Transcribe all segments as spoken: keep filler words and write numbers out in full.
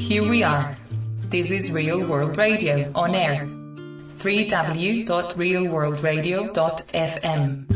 here we are. This is Real World Radio on air. w w w dot real world radio dot f m.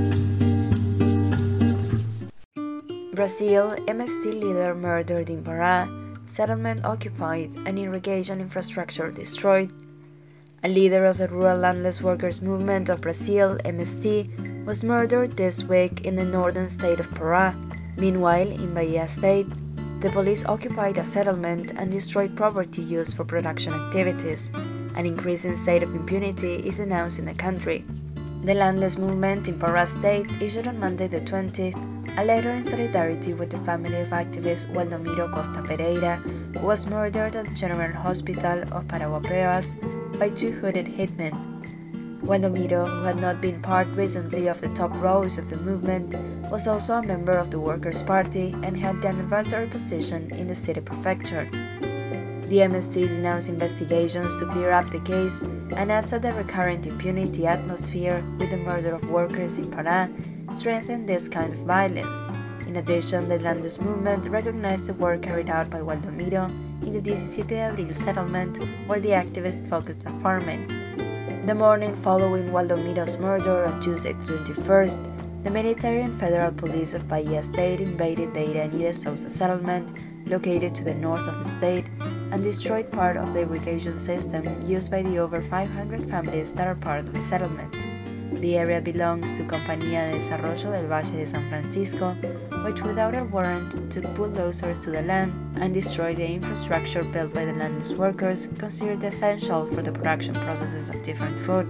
Brazil, M S T leader murdered in Pará, settlement occupied and irrigation infrastructure destroyed. A leader of the rural landless workers movement of Brazil, M S T, was murdered this week in the northern state of Pará. Meanwhile, in Bahia state, the police occupied a settlement and destroyed property used for production activities. An increasing state of impunity is announced in the country. The landless movement in Pará state issued on Monday the twentieth a letter in solidarity with the family of activist Waldomiro Costa Pereira, who was murdered at General Hospital of Paraguapeas by two hooded hitmen. Waldomiro, who had not been part recently of the top rows of the movement, was also a member of the Workers' Party and had an advisory position in the city prefecture. The M S T denounced investigations to clear up the case and adds that the recurrent impunity atmosphere with the murder of workers in Pará strengthened this kind of violence. In addition, the landless movement recognized the work carried out by Waldomiro in the diecisiete de abril settlement, where the activists focused on farming. The morning following Waldomiro's murder on Tuesday the twenty-first, the military and federal police of Bahia state invaded the Irani de Souza settlement, located to the north of the state, and destroyed part of the irrigation system used by the over five hundred families that are part of the settlement. The area belongs to Compañía de Desarrollo del Valle de San Francisco, which without a warrant took bulldozers to the land and destroyed the infrastructure built by the landless workers considered essential for the production processes of different food.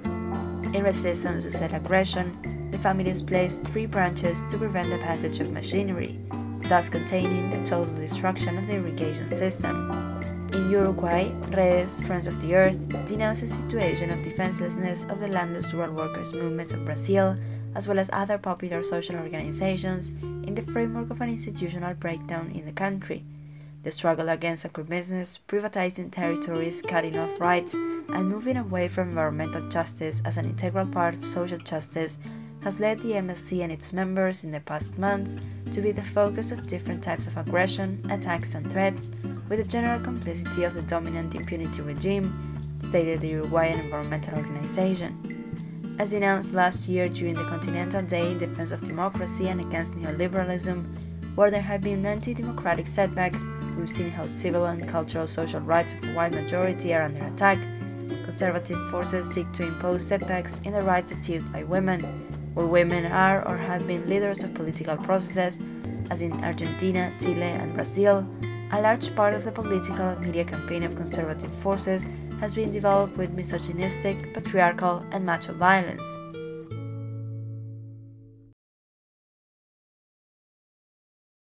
In resistance to said aggression, the families placed tree branches to prevent the passage of machinery, thus containing the total destruction of the irrigation system. In Uruguay, Redes, Friends of the Earth, denounced the situation of defenselessness of the landless rural workers movements of Brazil, as well as other popular social organizations, in the framework of an institutional breakdown in the country. The struggle against agribusiness, privatizing territories, cutting off rights, and moving away from environmental justice as an integral part of social justice has led the M S C and its members in the past months to be the focus of different types of aggression, attacks and threats, with the general complicity of the dominant impunity regime, stated the Uruguayan environmental organization. As announced last year during the Continental Day in Defense of Democracy and Against Neoliberalism, where there have been anti-democratic setbacks, we've seen how civil and cultural social rights of a wide majority are under attack. Conservative forces seek to impose setbacks in the rights achieved by women, where women are or have been leaders of political processes, as in Argentina, Chile, and Brazil. A large part of the political and media campaign of conservative forces has been developed with misogynistic, patriarchal, and macho violence.